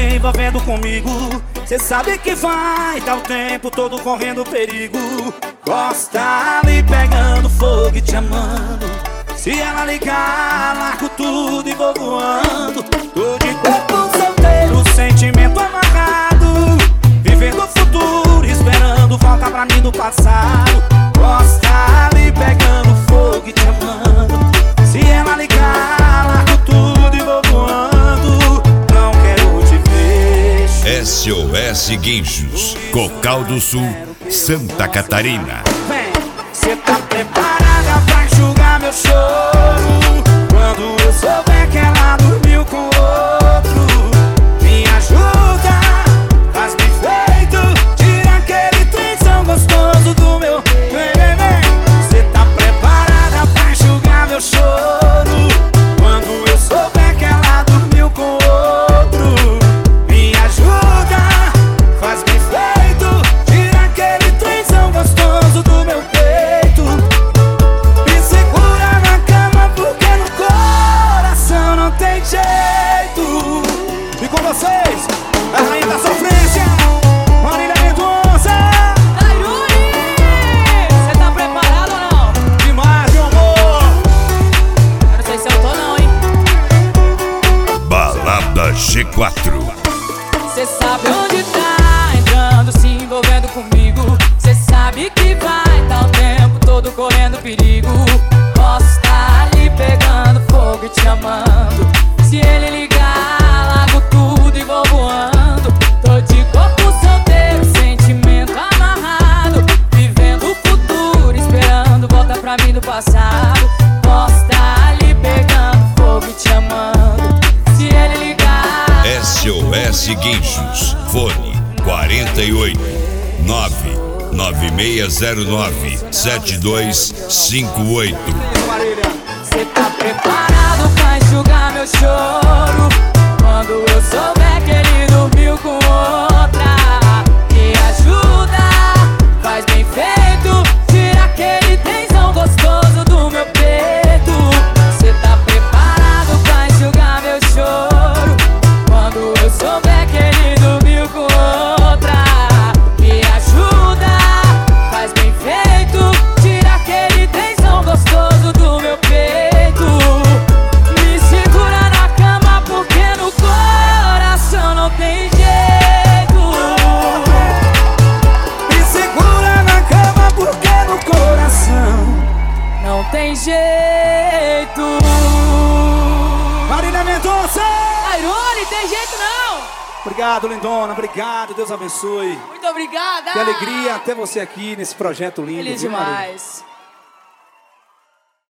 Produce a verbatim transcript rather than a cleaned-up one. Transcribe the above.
envolvendo comigo. Cê sabe que vai, tá o tempo todo correndo perigo. Gosta ali pegando fogo e te amando. Se ela ligar, largo tudo e vou voando. Tô de corpo solteiro, sentimento amarrado, vivendo o futuro, esperando volta pra mim do passado. Gosta ali pegando fogo e te amando. Se ela ligar, largo tudo e vou voando. Não quero te ver. S O S Guinchos, Cocal do Sul, Santa Catarina. Vem, cê tá preparada pra enxugar meu choro? Quando eu souber que ela dormiu com outro, me ajuda, faz bem feito, tira aquele trenzão gostoso do meu. Vem, vem, vem. Cê tá preparada pra enxugar meu choro? Quando eu souber que ela dormiu com outro, me ajuda, faz bem feito, tira aquele trenzão gostoso do meu peito. Me segura na cama porque no coração não tem jeito. E com vocês, a rainha da sofrência, Marília Mendonça. Tairone, cê tá preparado ou não? Demais, meu amor. Eu não sei se eu tô não, hein? Balada G quatro. Cê sabe onde tá, entrando, se envolvendo comigo. Cê sabe que vai, tá o tempo todo correndo perigo. Posso estar ali pegando fogo e te amando. Se ele ligar, largo tudo e vou voando. Tô de corpo solteiro, sentimento amarrado, vivendo o futuro, esperando volta pra mim do passado. Posso estar ali pegando fogo e te amando. Se ele ligar, S O S Guinchos, fone quarenta e oito, nove nove seis zero nove, sete dois cinco oito. cê tá preparado pra enxugar meu choro? Quando eu souber que ele dormiu com outra, me ajuda, faz bem feito, tira aquele tensão gostoso do meu peito. Cê tá preparado pra enxugar meu choro? Quando eu souber que ele dormiu com outra, me ajuda, faz bem feito, tira aquele tensão gostoso do meu peito. Me segura na cama porque no coração não tem jeito. Me segura na cama porque no coração Não tem jeito. Marília Mendonça. Tairone, tem jeito não. Obrigado, lindona, obrigado, Deus abençoe. Muito obrigada. Que alegria ter você aqui nesse projeto lindo. Feliz viu, Marília? demais.